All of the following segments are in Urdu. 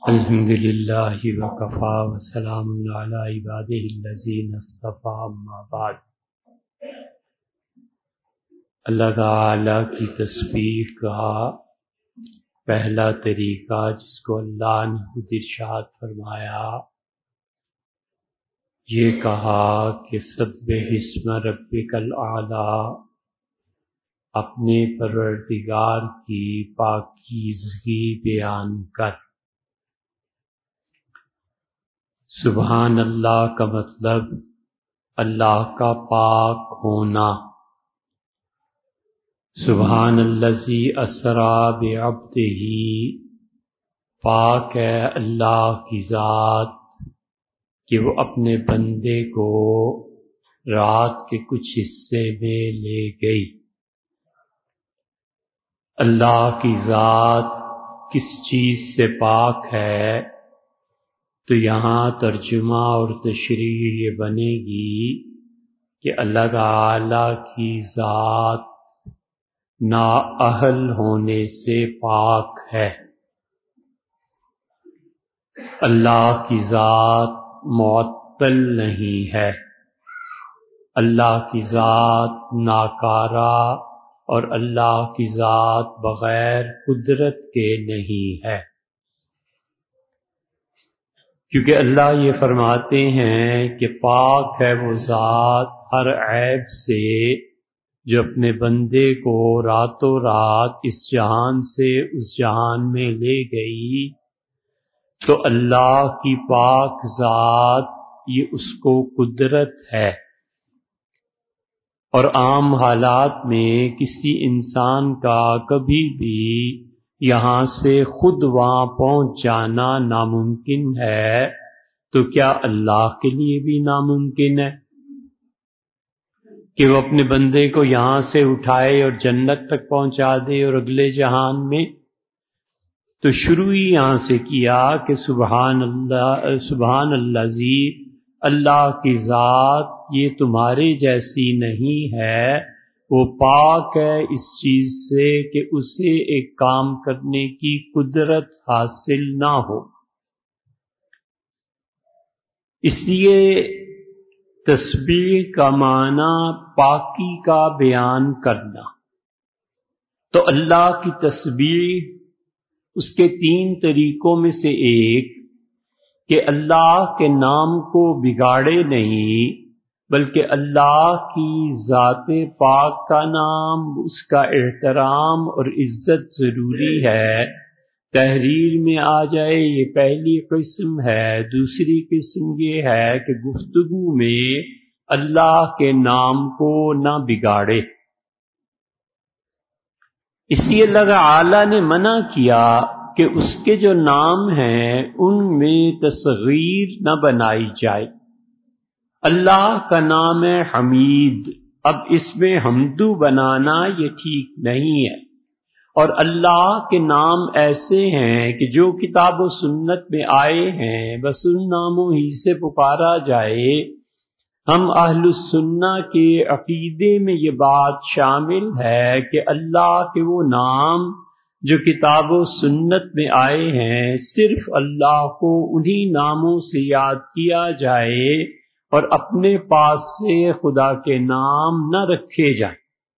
الحمد للہ وکفا وسلام علی عبادہ الذین اصطفیٰ اما بعد۔ اللہ تعالی کی تسبیح کا پہلا طریقہ جس کو اللہ نے خود ارشاد فرمایا، یہ کہا کہ سبح اسم ربک الاعلی، اپنے پروردگار کی پاکیزگی بیان کر۔ سبحان اللہ کا مطلب اللہ کا پاک ہونا۔ سبحان الذی اسری بعبدہ، پاک ہے اللہ کی ذات کہ وہ اپنے بندے کو رات کے کچھ حصے میں لے گئی۔ اللہ کی ذات کس چیز سے پاک ہے؟ تو یہاں ترجمہ اور تشریح یہ بنے گی کہ اللہ تعالی کی ذات نااہل ہونے سے پاک ہے۔ اللہ کی ذات معطل نہیں ہے، اللہ کی ذات ناکارہ اور اللہ کی ذات بغیر قدرت کے نہیں ہے، کیونکہ اللہ یہ فرماتے ہیں کہ پاک ہے وہ ذات ہر عیب سے جو اپنے بندے کو راتوں رات اس جہان سے اس جہان میں لے گئی۔ تو اللہ کی پاک ذات یہ اس کو قدرت ہے، اور عام حالات میں کسی انسان کا کبھی بھی یہاں سے خود وہاں پہنچ جانا ناممکن ہے، تو کیا اللہ کے لیے بھی ناممکن ہے کہ وہ اپنے بندے کو یہاں سے اٹھائے اور جنت تک پہنچا دے اور اگلے جہان میں؟ تو شروع ہی یہاں سے کیا کہ سبحان الذی، اللہ کی ذات یہ تمہارے جیسی نہیں ہے، وہ پاک ہے اس چیز سے کہ اسے ایک کام کرنے کی قدرت حاصل نہ ہو۔ اس لیے تسبیح کا معنی پاکی کا بیان کرنا۔ تو اللہ کی تسبیح اس کے 3 طریقوں میں سے ایک کہ اللہ کے نام کو بگاڑے نہیں، بلکہ اللہ کی ذات پاک کا نام، اس کا احترام اور عزت ضروری ہے، تحریر میں آ جائے، یہ پہلی قسم ہے۔ دوسری قسم یہ ہے کہ گفتگو میں اللہ کے نام کو نہ بگاڑے۔ اس لیے اللہ تعالی نے منع کیا کہ اس کے جو نام ہیں ان میں تصغیر نہ بنائی جائے۔ اللہ کا نام ہے حمید، اب اس میں حمدو بنانا یہ ٹھیک نہیں ہے۔ اور اللہ کے نام ایسے ہیں کہ جو کتاب و سنت میں آئے ہیں بس ان ناموں ہی سے پکارا جائے۔ ہم اہل السنہ کے عقیدے میں یہ بات شامل ہے کہ اللہ کے وہ نام جو کتاب و سنت میں آئے ہیں صرف اللہ کو انہی ناموں سے یاد کیا جائے، اور اپنے پاس سے خدا کے نام نہ رکھے جائیں۔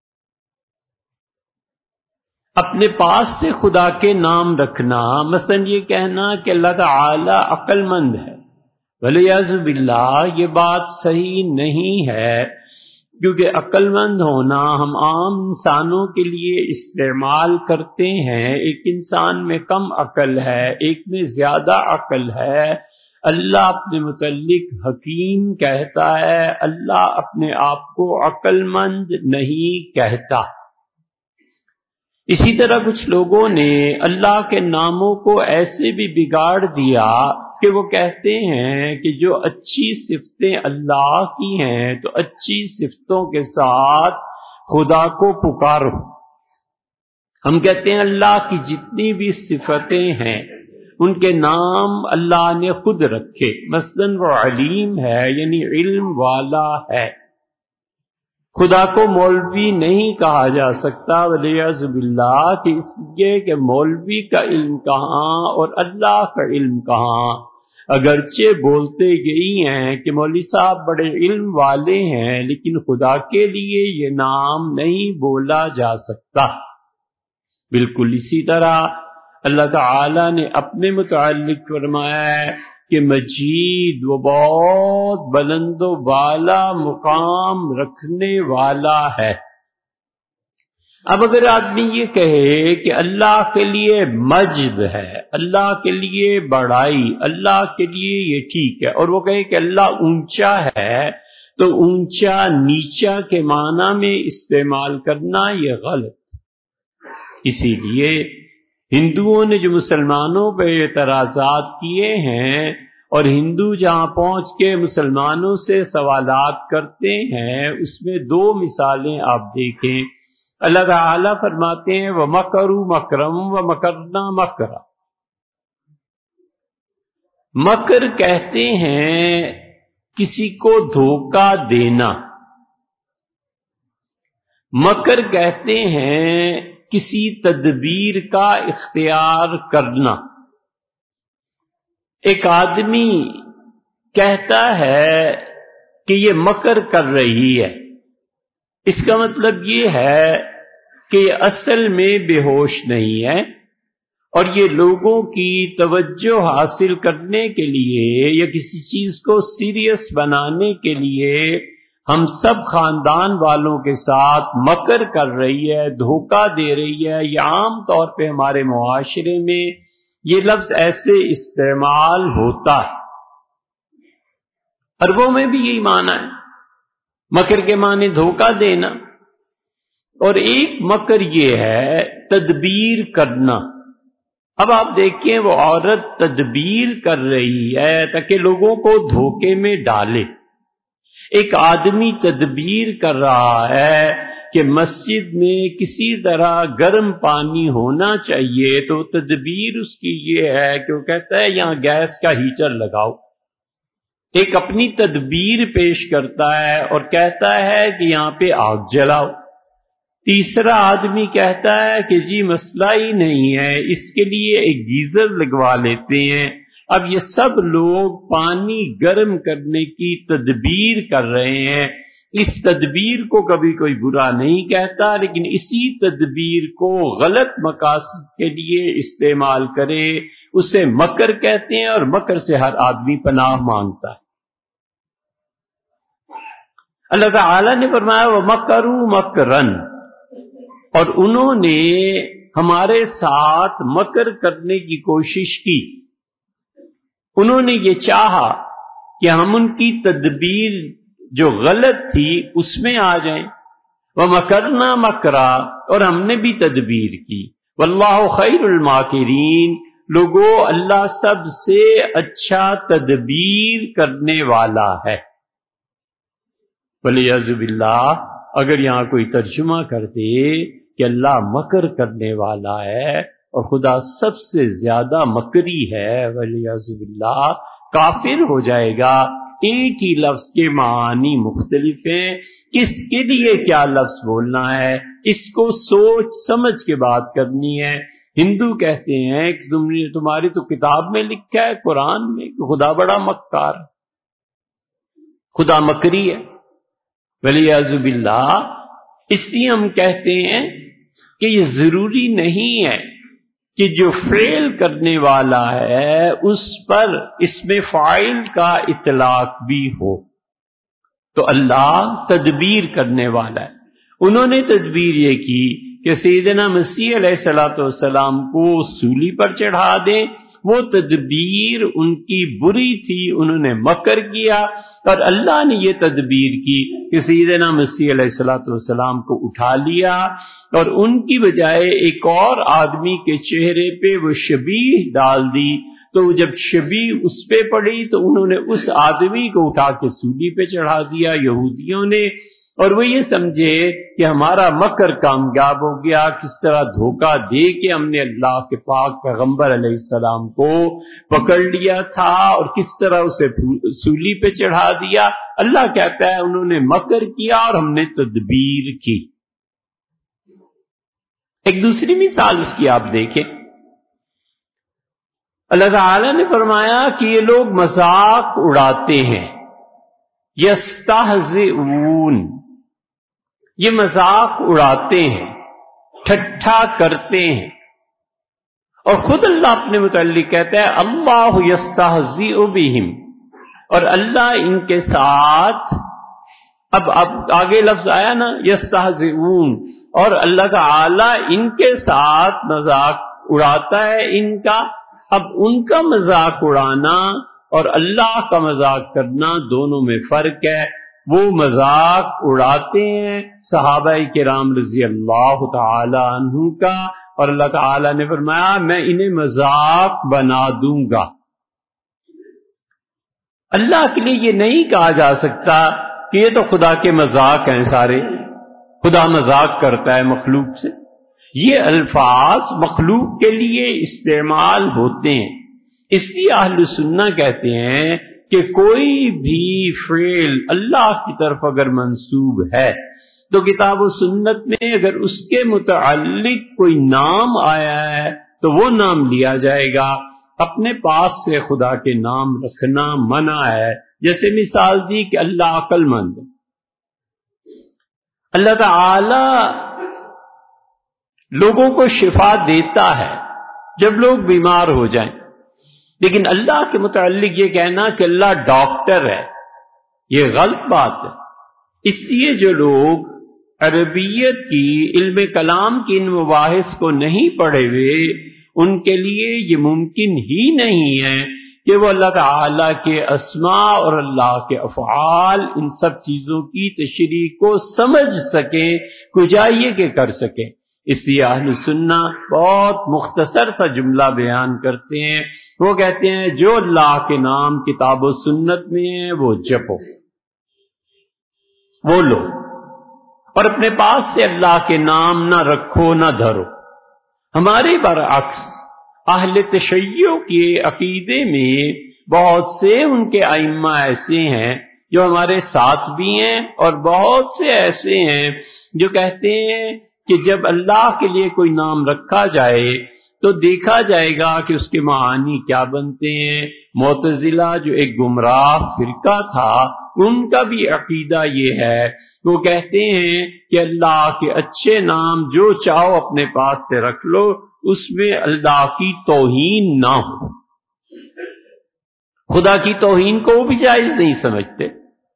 اپنے پاس سے خدا کے نام رکھنا، مثلا یہ کہنا کہ اللہ تعالی عقل مند ہے، والعیاذ باللہ، یہ بات صحیح نہیں ہے، کیونکہ عقل مند ہونا ہم عام انسانوں کے لیے استعمال کرتے ہیں۔ ایک انسان میں کم عقل ہے، ایک میں زیادہ عقل ہے۔ اللہ اپنے متعلق حکیم کہتا ہے، اللہ اپنے آپ کو عقل مند نہیں کہتا۔ اسی طرح کچھ لوگوں نے اللہ کے ناموں کو ایسے بھی بگاڑ دیا کہ وہ کہتے ہیں کہ جو اچھی صفتیں اللہ کی ہیں تو اچھی صفتوں کے ساتھ خدا کو پکارو۔ ہم کہتے ہیں اللہ کی جتنی بھی صفتیں ہیں ان کے نام اللہ نے خود رکھے، مثلا وہ علیم ہے، یعنی علم والا ہے۔ خدا کو مولوی نہیں کہا جا سکتا ولیعذ باللہ، کہ اس لیے کہ مولوی کا علم کہاں اور اللہ کا علم کہاں۔ اگرچہ بولتے یہی ہیں کہ مولوی صاحب بڑے علم والے ہیں، لیکن خدا کے لیے یہ نام نہیں بولا جا سکتا۔ بالکل اسی طرح اللہ تعالی نے اپنے متعلق فرمایا ہے کہ مجید، وہ بہت بلند و بالا مقام رکھنے والا ہے۔ اب اگر آدمی یہ کہے کہ اللہ کے لیے مجد ہے، اللہ کے لیے بڑائی، اللہ کے لیے یہ ٹھیک ہے، اور وہ کہے کہ اللہ اونچا ہے، تو اونچا نیچا کے معنی میں استعمال کرنا یہ غلط۔ اسی لیے ہندوؤں نے جو مسلمانوں پہ اعتراضات کیے ہیں، اور ہندو جہاں پہنچ کے مسلمانوں سے سوالات کرتے ہیں، اس میں دو مثالیں آپ دیکھیں۔ اللہ تعالیٰ فرماتے ہیں وَمَكَرُوا مَكْرًا وَمَكَرْنَا مَكْرًا۔ مکر کہتے ہیں کسی کو دھوکہ دینا، مکر کہتے ہیں کسی تدبیر کا اختیار کرنا۔ ایک آدمی کہتا ہے کہ یہ مکر کر رہی ہے، اس کا مطلب یہ ہے کہ یہ اصل میں بے ہوش نہیں ہے، اور یہ لوگوں کی توجہ حاصل کرنے کے لیے یا کسی چیز کو سیریس بنانے کے لیے ہم سب خاندان والوں کے ساتھ مکر کر رہی ہے، دھوکہ دے رہی ہے۔ یہ عام طور پہ ہمارے معاشرے میں یہ لفظ ایسے استعمال ہوتا ہے، عربوں میں بھی یہی معنی ہے، مکر کے معنی دھوکہ دینا۔ اور ایک مکر یہ ہے تدبیر کرنا۔ اب آپ دیکھیں وہ عورت تدبیر کر رہی ہے تاکہ لوگوں کو دھوکے میں ڈالے۔ ایک آدمی تدبیر کر رہا ہے کہ مسجد میں کسی طرح گرم پانی ہونا چاہیے، تو تدبیر اس کی یہ ہے کہ وہ کہتا ہے یہاں گیس کا ہیٹر لگاؤ۔ ایک اپنی تدبیر پیش کرتا ہے اور کہتا ہے کہ یہاں پہ آگ جلاؤ۔ تیسرا آدمی کہتا ہے کہ جی مسئلہ ہی نہیں ہے، اس کے لیے ایک گیزر لگوا لیتے ہیں۔ اب یہ سب لوگ پانی گرم کرنے کی تدبیر کر رہے ہیں۔ اس تدبیر کو کبھی کوئی برا نہیں کہتا، لیکن اسی تدبیر کو غلط مقاصد کے لیے استعمال کرے اسے مکر کہتے ہیں، اور مکر سے ہر آدمی پناہ مانگتا ہے۔ اللہ تعالی نے فرمایا وَمَكَرُوا مَكْرًا، اور انہوں نے ہمارے ساتھ مکر کرنے کی کوشش کی۔ انہوں نے یہ چاہا کہ ہم ان کی تدبیر جو غلط تھی اس میں آ جائیں۔ وَمَكَرْنَا مَكْرًا، اور ہم نے بھی تدبیر کی۔ وَاللَّهُ خَيْرُ الْمَاكِرِينَ، لوگوں اللہ سب سے اچھا تدبیر کرنے والا ہے۔ وَلِعِيَاذُ بِاللَّهِ، اگر یہاں کوئی ترجمہ کر دے کہ اللہ مکر کرنے والا ہے اور خدا سب سے زیادہ مکری ہے، وَلِعِيَاذُ بِاللَّهِ، کافر ہو جائے گا۔ ایک ہی لفظ کے معانی مختلف ہیں، کس کے لیے کیا لفظ بولنا ہے اس کو سوچ سمجھ کے بات کرنی ہے۔ ہندو کہتے ہیں کہ تمہاری تو کتاب میں لکھا ہے، قرآن میں، کہ خدا بڑا مکار، خدا مکری ہے، وَلِعِيَاذُ بِاللَّهِ۔ اس لیے ہم کہتے ہیں کہ یہ ضروری نہیں ہے کہ جو فعل کرنے والا ہے اس پر اسم فاعل کا اطلاق بھی ہو۔ تو اللہ تدبیر کرنے والا ہے۔ انہوں نے تدبیر یہ کی کہ سیدنا مسیح علیہ الصلوۃ والسلام کو سولی پر چڑھا دیں، وہ تدبیر ان کی بری تھی، انہوں نے مکر کیا، اور اللہ نے یہ تدبیر کی کہ سیدنا مسیح علیہ الصلوۃ والسلام کو اٹھا لیا، اور ان کی بجائے ایک اور آدمی کے چہرے پہ وہ شبیہ ڈال دی۔ تو جب شبیہ اس پہ پڑی تو انہوں نے اس آدمی کو اٹھا کے سولی پہ چڑھا دیا یہودیوں نے، اور وہ یہ سمجھے کہ ہمارا مکر کامیاب ہو گیا، کس طرح دھوکہ دے کے ہم نے اللہ کے پاک پیغمبر علیہ السلام کو پکڑ لیا تھا اور کس طرح اسے سولی پہ چڑھا دیا۔ اللہ کہتا ہے انہوں نے مکر کیا اور ہم نے تدبیر کی۔ ایک دوسری مثال اس کی آپ دیکھیں، اللہ تعالی نے فرمایا کہ یہ لوگ مذاق اڑاتے ہیں، یستہزئون، یہ مذاق اڑاتے ہیں، ٹھٹھا کرتے ہیں، اور خود اللہ اپنے متعلق کہتا ہے اللہ یستہزئ بہم، اور اللہ ان کے ساتھ، اب آگے لفظ آیا نا یستہزئون، اور اللہ تعالی ان کے ساتھ مذاق اڑاتا ہے ان کا۔ اب ان کا مذاق اڑانا اور اللہ کا مذاق کرنا دونوں میں فرق ہے۔ وہ مذاق اڑاتے ہیں صحابہ کرام رضی اللہ تعالی عنہ کا، اور اللہ تعالی نے فرمایا میں انہیں مذاق بنا دوں گا۔ اللہ کے لیے یہ نہیں کہا جا سکتا کہ یہ تو خدا کے مذاق ہیں سارے، خدا مذاق کرتا ہے مخلوق سے۔ یہ الفاظ مخلوق کے لیے استعمال ہوتے ہیں، اس لیے اہل سنہ کہتے ہیں کہ کوئی بھی فعل اللہ کی طرف اگر منسوب ہے تو کتاب و سنت میں اگر اس کے متعلق کوئی نام آیا ہے تو وہ نام لیا جائے گا۔ اپنے پاس سے خدا کے نام رکھنا منع ہے، جیسے مثال دی کہ اللہ عقل مند، اللہ تعالی لوگوں کو شفا دیتا ہے جب لوگ بیمار ہو جائیں، لیکن اللہ کے متعلق یہ کہنا کہ اللہ ڈاکٹر ہے یہ غلط بات ہے۔ اس لیے جو لوگ عربیت کی، علم کلام کی ان مباحث کو نہیں پڑھے ہوئے، ان کے لیے یہ ممکن ہی نہیں ہے کہ وہ اللہ تعالی کے اسماء اور اللہ کے افعال، ان سب چیزوں کی تشریح کو سمجھ سکیں، کجائیے کہ کر سکیں۔ اس لیے اہل سنہ بہت مختصر سا جملہ بیان کرتے ہیں، وہ کہتے ہیں جو اللہ کے نام کتاب و سنت میں ہیں وہ جپو، وہ لو، اور اپنے پاس سے اللہ کے نام نہ رکھو نہ دھرو۔ ہمارے برعکس اہل تشیع کے عقیدے میں بہت سے ان کے ائمہ ایسے ہیں جو ہمارے ساتھ بھی ہیں، اور بہت سے ایسے ہیں جو کہتے ہیں کہ جب اللہ کے لیے کوئی نام رکھا جائے تو دیکھا جائے گا کہ اس کے معانی کیا بنتے ہیں۔ معتزلہ جو ایک گمراہ فرقہ تھا، ان کا بھی عقیدہ یہ ہے، وہ کہتے ہیں کہ اللہ کے اچھے نام جو چاہو اپنے پاس سے رکھ لو، اس میں اللہ کی توہین نہ ہو۔ خدا کی توہین کو وہ بھی جائز نہیں سمجھتے،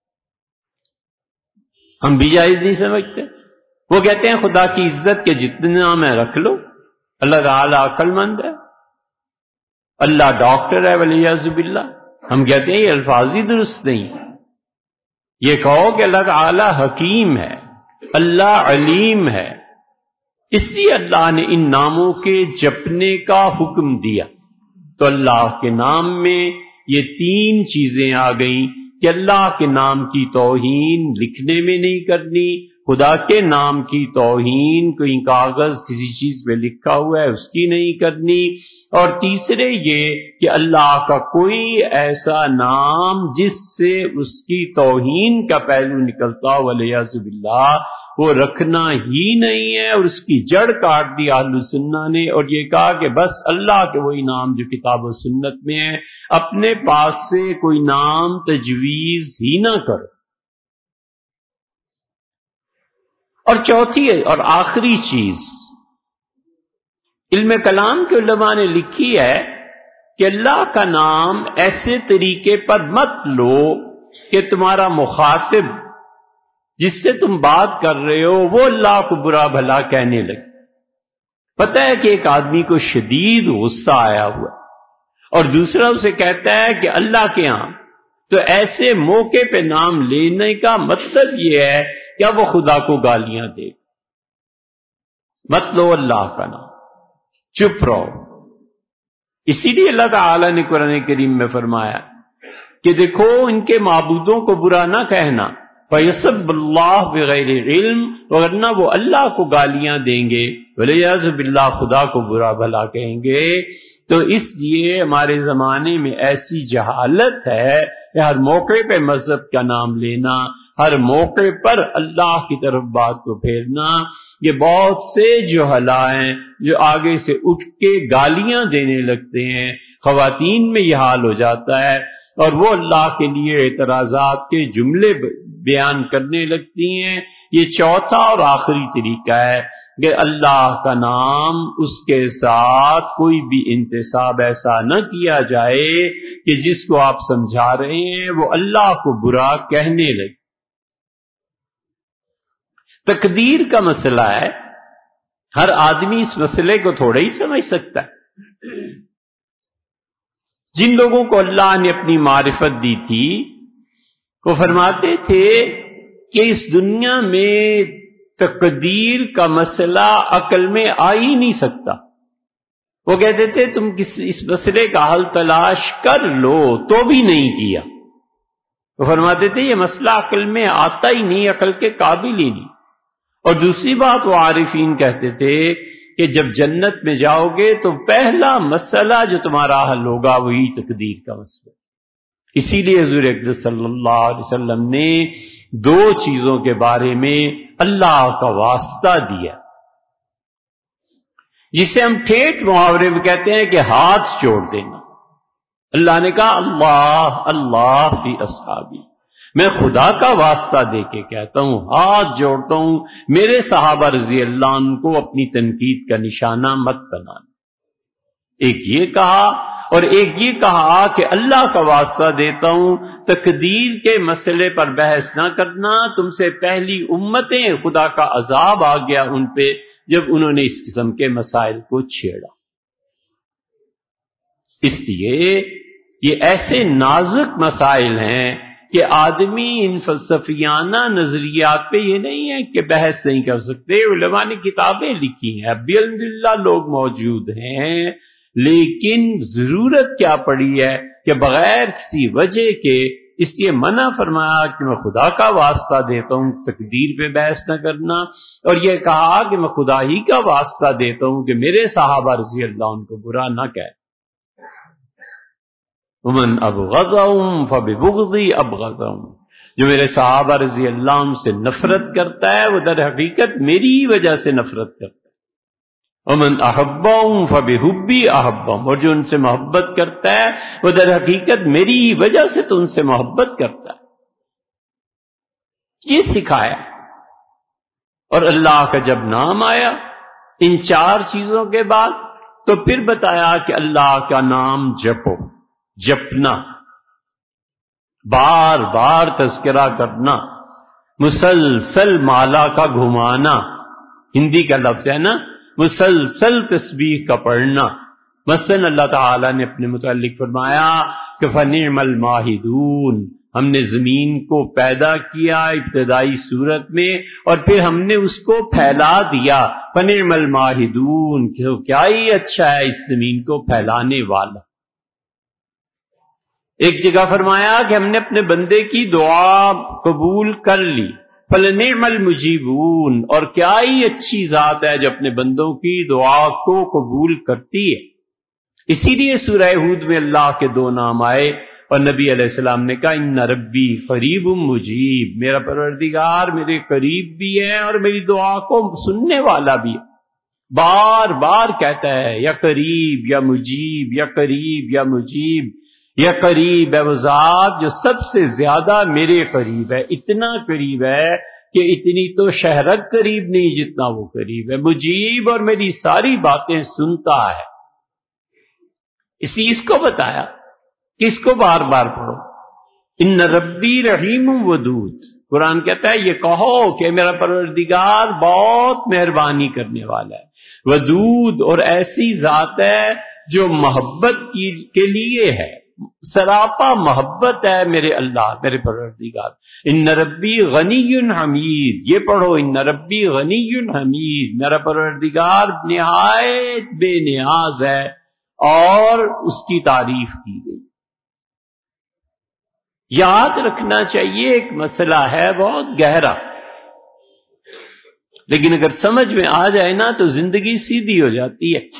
ہم بھی جائز نہیں سمجھتے۔ وہ کہتے ہیں خدا کی عزت کے جتنے نام ہے رکھ لو، اللہ تعالی عقل مند ہے، اللہ ڈاکٹر ہے والعیاذ باللہ۔ ہم کہتے ہیں یہ الفاظ ہی درست نہیں، یہ کہو کہ اللہ تعالی حکیم ہے، اللہ علیم ہے۔ اس لیے اللہ نے ان ناموں کے جپنے کا حکم دیا۔ تو اللہ کے نام میں یہ تین چیزیں آ گئیں کہ اللہ کے نام کی توہین لکھنے میں نہیں کرنی، خدا کے نام کی توہین کوئی کاغذ کسی چیز پہ لکھا ہوا ہے اس کی نہیں کرنی، اور تیسرے یہ کہ اللہ کا کوئی ایسا نام جس سے اس کی توہین کا پہلو نکلتا ہو والعیاذ باللہ وہ رکھنا ہی نہیں ہے، اور اس کی جڑ کاٹ دی اہل سنہ نے، اور یہ کہا کہ بس اللہ کے وہی نام جو کتاب و سنت میں ہے، اپنے پاس سے کوئی نام تجویز ہی نہ کرو۔ اور چوتھی اور آخری چیز علم کلام کے علماء نے لکھی ہے کہ اللہ کا نام ایسے طریقے پر مت لو کہ تمہارا مخاطب جس سے تم بات کر رہے ہو وہ اللہ کو برا بھلا کہنے لگے۔ پتہ ہے کہ ایک آدمی کو شدید غصہ آیا ہوا اور دوسرا اسے کہتا ہے کہ اللہ کے ہاں تو ایسے موقع پہ نام لینے کا مطلب یہ ہے کہ وہ خدا کو گالیاں دے، مت لو اللہ کا نام، چپ رہو۔ اسی لیے اللہ تعالی نے قرآن کریم میں فرمایا کہ دیکھو ان کے معبودوں کو برا نہ کہنا، فَيَسُبُّ اللَّهُ بِغَيْرِ علم، ورنہ وہ اللہ کو گالیاں دیں گے، وَلِيَعْوَذُ بِاللَّهِ، خدا کو برا بھلا کہیں گے۔ تو اس لیے ہمارے زمانے میں ایسی جہالت ہے کہ ہر موقع پہ مذہب کا نام لینا، ہر موقع پر اللہ کی طرف بات کو پھیرنا۔ یہ بہت سے جہلاء ہیں جو آگے سے اٹھ کے گالیاں دینے لگتے ہیں، خواتین میں یہ حال ہو جاتا ہے، اور وہ اللہ کے لیے اعتراضات کے جملے بیان کرنے لگتی ہیں۔ یہ چوتھا اور آخری طریقہ ہے کہ اللہ کا نام، اس کے ساتھ کوئی بھی انتساب ایسا نہ کیا جائے کہ جس کو آپ سمجھا رہے ہیں وہ اللہ کو برا کہنے لگے۔ تقدیر کا مسئلہ ہے، ہر آدمی اس مسئلے کو تھوڑا ہی سمجھ سکتا ہے۔ جن لوگوں کو اللہ نے اپنی معرفت دی تھی وہ فرماتے تھے کہ اس دنیا میں تقدیر کا مسئلہ عقل میں آ ہی نہیں سکتا۔ وہ کہتے تھے تم اس مسئلے کا حل تلاش کر لو تو بھی نہیں کیا۔ وہ فرماتے تھے یہ مسئلہ عقل میں آتا ہی نہیں، عقل کے قابل ہی نہیں۔ اور دوسری بات وہ عارفین کہتے تھے کہ جب جنت میں جاؤ گے تو پہلا مسئلہ جو تمہارا حل ہوگا وہی تقدیر کا مسئلہ۔ اسی لیے حضور اکرم صلی اللہ علیہ وسلم نے دو چیزوں کے بارے میں اللہ کا واسطہ دیا جسے ہم ٹھیٹ محاورے میں کہتے ہیں کہ ہاتھ جوڑ دینا۔ اللہ نے کہا اللہ اللہ فی اصحابی، میں خدا کا واسطہ دے کے کہتا ہوں، ہاتھ جوڑتا ہوں، میرے صحابہ رضی اللہ عنہ کو اپنی تنقید کا نشانہ مت بنانا۔ ایک یہ کہا، اور ایک یہ کہا کہ اللہ کا واسطہ دیتا ہوں تقدیر کے مسئلے پر بحث نہ کرنا، تم سے پہلی امتیں خدا کا عذاب آ گیا ان پہ جب انہوں نے اس قسم کے مسائل کو چھیڑا۔ اس لیے یہ ایسے نازک مسائل ہیں کہ آدمی ان فلسفیانہ نظریات پہ یہ نہیں ہے کہ بحث نہیں کر سکتے۔ علماء نے کتابیں لکھی ہیں، اب بھی الحمدللہ لوگ موجود ہیں، لیکن ضرورت کیا پڑی ہے کہ بغیر کسی وجہ کے اس لیے منع فرمایا کہ میں خدا کا واسطہ دیتا ہوں تقدیر پہ بحث نہ کرنا، اور یہ کہا کہ میں خدا ہی کا واسطہ دیتا ہوں کہ میرے صحابہ رضی اللہ عنہ کو برا نہ کہے۔ ومن ابغضهم فببغضی ابغضهم، جو میرے صحابہ رضی اللہ عنہ سے نفرت کرتا ہے وہ در حقیقت میری ہی وجہ سے نفرت کرتا ہے۔ ومن احبهم فبحبی احبهم، اور جو ان سے محبت کرتا ہے وہ در حقیقت میری ہی وجہ سے تو ان سے محبت کرتا ہے۔ یہ سکھایا، اور اللہ کا جب نام آیا ان چار چیزوں کے بعد تو پھر بتایا کہ اللہ کا نام جپو، جپنا، بار بار تذکرہ کرنا، مسلسل مالا کا گھمانا، ہندی کا لفظ ہے نا، مسلسل تسبیح کا پڑھنا۔ مثلا اللہ تعالیٰ نے اپنے متعلق فرمایا کہ فَنِعْمَ الْمَاهِدُونَ، ہم نے زمین کو پیدا کیا ابتدائی صورت میں اور پھر ہم نے اس کو پھیلا دیا، فَنِعْمَ الْمَاهِدُونَ، کیا ہی اچھا ہے اس زمین کو پھیلانے والا۔ ایک جگہ فرمایا کہ ہم نے اپنے بندے کی دعا قبول کر لی، فَلَنِعْمَ الْمُجِيبُونَ، اور کیا ہی اچھی ذات ہے جو اپنے بندوں کی دعا کو قبول کرتی ہے۔ اسی لیے سورہ ہود میں اللہ کے دو نام آئے اور نبی علیہ السلام نے کہا ان ربی قریب مجیب، میرا پروردگار میرے قریب بھی ہے اور میری دعا کو سننے والا بھی ہے۔ بار بار کہتا ہے یا قریب یا مجیب، یا قریب یا مجیب، یا قریب ہے وہ ذات جو سب سے زیادہ میرے قریب ہے، اتنا قریب ہے کہ اتنی تو شہرک قریب نہیں جتنا وہ قریب ہے، مجیب اور میری ساری باتیں سنتا ہے۔ اس کو بتایا کہ اس کو بار بار پڑھو، ان ربی رحیم ودود۔ قرآن کہتا ہے یہ کہو کہ میرا پروردگار بہت مہربانی کرنے والا ہے، ودود، اور ایسی ذات ہے جو محبت کے لیے ہے، سراپا محبت ہے میرے اللہ میرے پروردگار۔ ان ربی غنی حمید، یہ پڑھو ان ربی غنی حمید، میرا پروردگار نہایت بے نیاز ہے اور اس کی تعریف کی گئی۔ یاد رکھنا چاہیے ایک مسئلہ ہے بہت گہرا، لیکن اگر سمجھ میں آ جائے نا تو زندگی سیدھی ہو جاتی ہے۔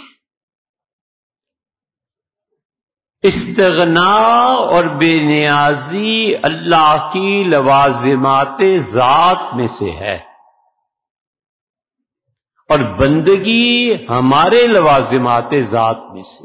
استغنا اور بے نیازی اللہ کی لوازمات ذات میں سے ہے، اور بندگی ہمارے لوازمات ذات میں سے۔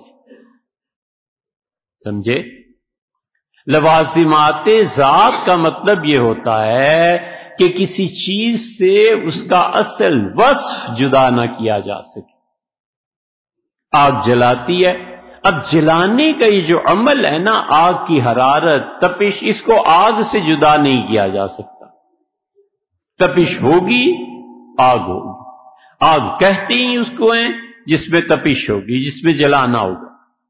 سمجھے؟ لوازمات ذات کا مطلب یہ ہوتا ہے کہ کسی چیز سے اس کا اصل وصف جدا نہ کیا جا سکے۔ آگ جلاتی ہے، اب جلانے کا یہ جو عمل ہے نا، آگ کی حرارت، تپش، اس کو آگ سے جدا نہیں کیا جا سکتا۔ تپش ہوگی، آگ ہوگی۔ آگ کہتے ہی اس کو ہیں جس میں تپش ہوگی، جس میں جلانا ہوگا۔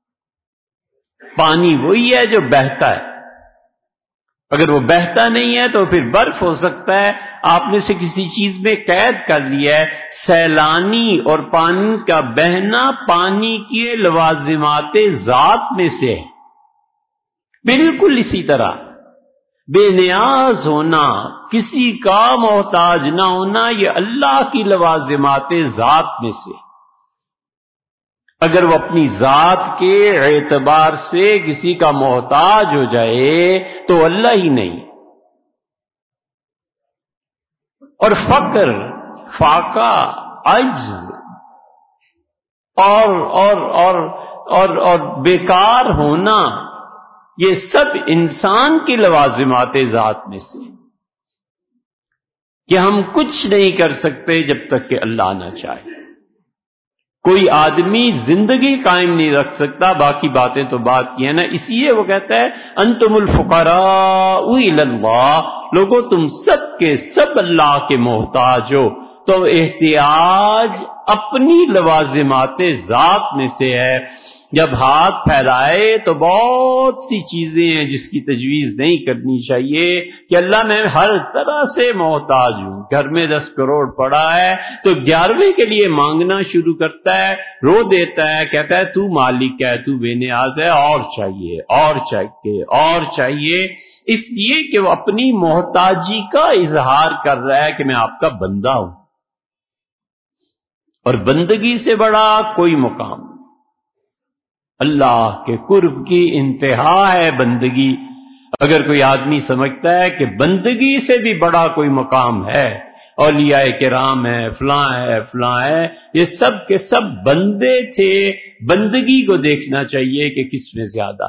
پانی وہی ہے جو بہتا ہے، اگر وہ بہتا نہیں ہے تو پھر برف ہو سکتا ہے۔ آپ نے سے کسی چیز میں قید کر لیا ہے، سیلانی اور پانی کا بہنا پانی کے لوازمات ذات میں سے ہے۔ بالکل اسی طرح بے نیاز ہونا، کسی کا محتاج نہ ہونا، یہ اللہ کی لوازمات ذات میں سے۔ اگر وہ اپنی ذات کے اعتبار سے کسی کا محتاج ہو جائے تو اللہ ہی نہیں۔ اور فقر، فاقہ، عجز اور بیکار ہونا، یہ سب انسان کی لوازمات ذات میں سے، کہ ہم کچھ نہیں کر سکتے جب تک کہ اللہ نہ چاہے۔ کوئی آدمی زندگی قائم نہیں رکھ سکتا، باقی باتیں تو بات کی ہے نا۔ اس لیے وہ کہتا ہے انتم الفقراء الی اللہ، لوگوں تم سب کے سب اللہ کے محتاج ہو۔ تو احتیاج اپنی لوازمات ذات میں سے ہے۔ جب ہاتھ پھیلائے تو بہت سی چیزیں ہیں جس کی تجویز نہیں کرنی چاہیے کہ اللہ میں ہر طرح سے محتاج ہوں۔ گھر میں 10 کروڑ پڑا ہے تو 11ویں کے لیے مانگنا شروع کرتا ہے، رو دیتا ہے، کہتا ہے تو مالک ہے، تو بے نیاز ہے، اور چاہیے اور چاہیے اور چاہیے، اس لیے کہ وہ اپنی محتاجی کا اظہار کر رہا ہے کہ میں آپ کا بندہ ہوں۔ اور بندگی سے بڑا کوئی مقام نہیں۔ اللہ کے قرب کی انتہا ہے بندگی۔ اگر کوئی آدمی سمجھتا ہے کہ بندگی سے بھی بڑا کوئی مقام ہے، اولیاء کرام ہے، فلاں ہے فلاں ہے، یہ سب کے سب بندے تھے۔ بندگی کو دیکھنا چاہیے کہ کس میں زیادہ۔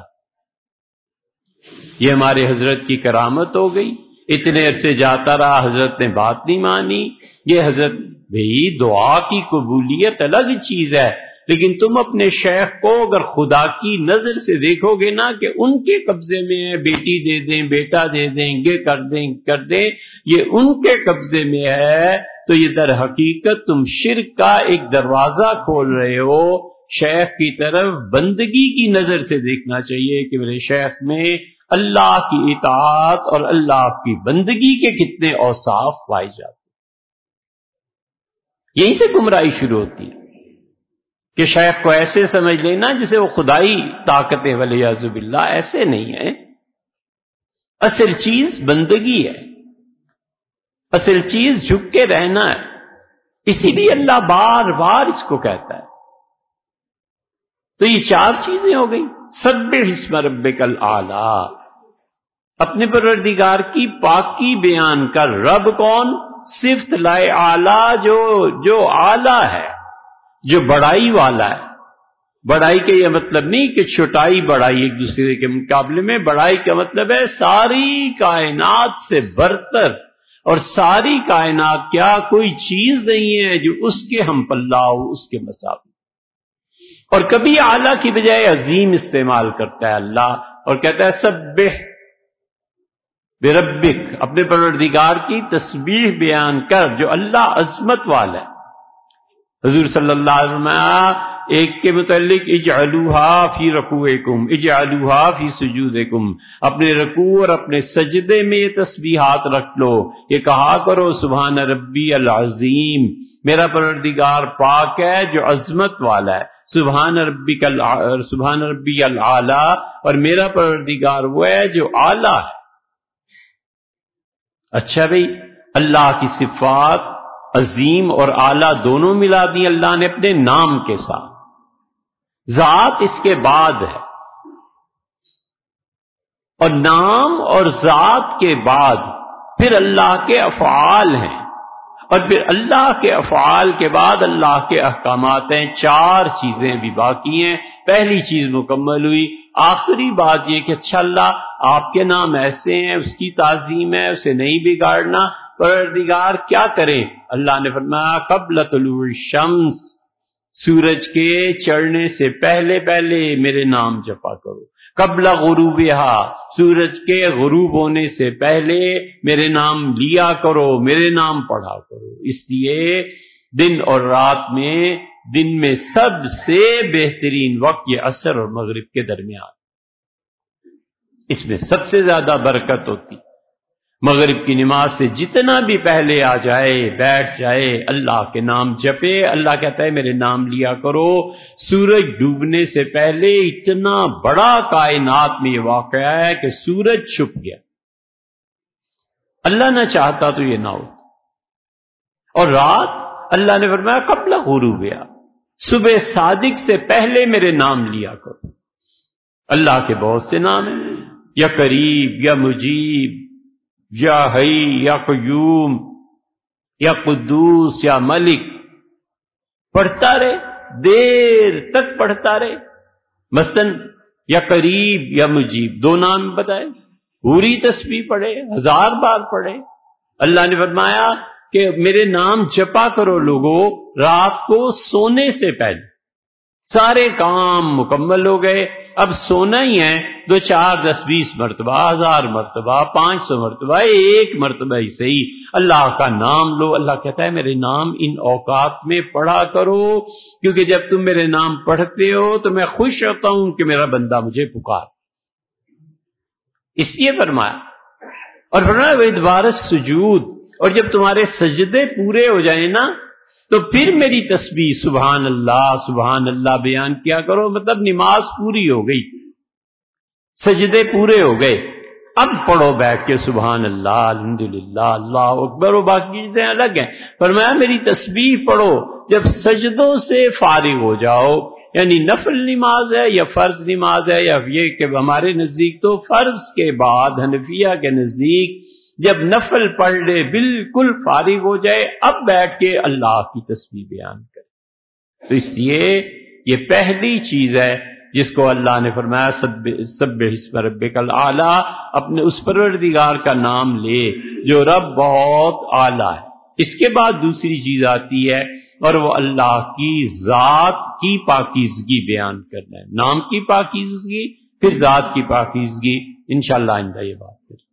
یہ ہمارے حضرت کی کرامت ہو گئی، اتنے عرصے جاتا رہا، حضرت نے بات نہیں مانی۔ یہ حضرت بھئی دعا کی قبولیت الگ چیز ہے، لیکن تم اپنے شیخ کو اگر خدا کی نظر سے دیکھو گے نا کہ ان کے قبضے میں ہے، بیٹی دے دیں، بیٹا دے دیں، یہ کر دیں، یہ ان کے قبضے میں ہے، تو یہ در حقیقت تم شرک کا ایک دروازہ کھول رہے ہو۔ شیخ کی طرف بندگی کی نظر سے دیکھنا چاہیے کہ میرے شیخ میں اللہ کی اطاعت اور اللہ کی بندگی کے کتنے اوصاف پائے جاتے۔ یہیں سے گمراہی شروع ہوتی ہے کہ شیخ کو ایسے سمجھ لینا جسے وہ خدائی طاقتیں والعیاذ باللہ، ایسے نہیں ہے۔ اصل چیز بندگی ہے، اصل چیز جھک کے رہنا ہے۔ اسی لیے اللہ بار بار اس کو کہتا ہے۔ تو یہ 4 چیزیں ہو گئی۔ سبح اسم ربک الاعلی، اپنے پروردگار کی پاکی بیان کر۔ رب کون؟ صفت لائے اعلی، جو اعلی ہے، جو بڑائی والا ہے۔ بڑائی کا یہ مطلب نہیں کہ چھوٹائی بڑائی ایک دوسرے کے مقابلے میں، بڑائی کا مطلب ہے ساری کائنات سے برتر، اور ساری کائنات کیا کوئی چیز نہیں ہے جو اس کے ہم پلہ ہو، اس کے مساوی۔ اور کبھی اعلیٰ کی بجائے عظیم استعمال کرتا ہے اللہ، اور کہتا ہے سبح بربک، اپنے پروردگار کی تسبیح بیان کر جو اللہ عظمت والا ہے۔ حضور صلی اللہ علیہ وسلم ایک کے متعلق اجعلوہا فی رکوعکم اجعلوہا فی سجودکم، اپنے رکوع اور اپنے سجدے میں یہ تسبیحات رکھ لو، یہ کہا کرو سبحان ربی العظیم، میرا پروردگار پاک ہے جو عظمت والا ہے، سبحان ربی العالی، اور میرا پروردگار وہ ہے جو اعلیٰ ہے۔ اچھا بھئی، اللہ کی صفات عظیم اور اعلیٰ دونوں ملا دی اللہ نے اپنے نام کے ساتھ، ذات اس کے بعد ہے، اور نام اور ذات کے بعد پھر اللہ کے افعال ہیں، اور پھر اللہ کے افعال کے بعد اللہ کے احکامات ہیں۔ چار چیزیں بھی باقی ہیں، پہلی چیز مکمل ہوئی، آخری بات یہ کہ اچھا اللہ آپ کے نام ایسے ہیں، اس کی تعظیم ہے، اسے نہیں بگاڑنا، پروردگار کیا کریں؟ اللہ نے فرمایا قبل طلوع الشمس، سورج کے چڑھنے سے پہلے پہلے میرے نام جپا کرو، قبل غروبہا، سورج کے غروب ہونے سے پہلے میرے نام لیا کرو، میرے نام پڑھا کرو۔ اس لیے دن اور رات میں، دن میں سب سے بہترین وقت یہ عصر اور مغرب کے درمیان، اس میں سب سے زیادہ برکت ہوتی۔ مغرب کی نماز سے جتنا بھی پہلے آ جائے، بیٹھ جائے، اللہ کے نام جپے، اللہ کہتا ہے میرے نام لیا کرو۔ سورج ڈوبنے سے پہلے اتنا بڑا کائنات میں یہ واقعہ ہے کہ سورج چھپ گیا، اللہ نہ چاہتا تو یہ نہ ہو۔ اور رات اللہ نے فرمایا قبل غروبہا، صبح صادق سے پہلے میرے نام لیا کرو۔ اللہ کے بہت سے نام ہیں، یا قریب، یا مجیب، یا حی، یا قیوم، یا قدوس، یا ملک، پڑھتا رہے، دیر تک پڑھتا رہے۔ مثلاً یا قریب یا مجیب دو نام بتائے، پوری تسبیح پڑھے، 1000 بار پڑھے۔ اللہ نے فرمایا کہ میرے نام جپا کرو لوگوں رات کو سونے سے پہلے۔ سارے کام مکمل ہو گئے، اب سونا ہی ہے، 2 4 10 20 مرتبہ، 1000 مرتبہ، 500 مرتبہ، 1 مرتبہ ہی صحیح اللہ کا نام لو۔ اللہ کہتا ہے میرے نام ان اوقات میں پڑھا کرو، کیونکہ جب تم میرے نام پڑھتے ہو تو میں خوش ہوتا ہوں کہ میرا بندہ مجھے پکار، اس لیے فرمایا۔ اور فرمایا وَإِدْبَارَ السُّجُودِ، اور جب تمہارے سجدے پورے ہو جائیں نا تو پھر میری تسبیح سبحان اللہ بیان کیا کرو۔ مطلب نماز پوری ہو گئی، سجدے پورے ہو گئے، اب پڑھو بیٹھ کے سبحان اللہ، الحمدللہ، اللہ اکبر، و باقی چیزیں الگ ہیں۔ فرمایا میری تسبیح پڑھو جب سجدوں سے فارغ ہو جاؤ، یعنی نفل نماز ہے یا فرض نماز ہے، یا یہ کہ ہمارے نزدیک تو فرض کے بعد، حنفیہ کے نزدیک جب نفل پڑھ لے بالکل فارغ ہو جائے، اب بیٹھ کے اللہ کی تسبیح بیان کرے۔ تو اس لیے یہ پہلی چیز ہے جس کو اللہ نے فرمایا سبح اسم ربک الاعلی، اپنے اس پروردگار کا نام لے جو رب بہت اعلیٰ ہے۔ اس کے بعد دوسری چیز آتی ہے اور وہ اللہ کی ذات کی پاکیزگی بیان کرنا ہے، نام کی پاکیزگی، پھر ذات کی پاکیزگی۔ انشاءاللہ آئندہ یہ بات کریں۔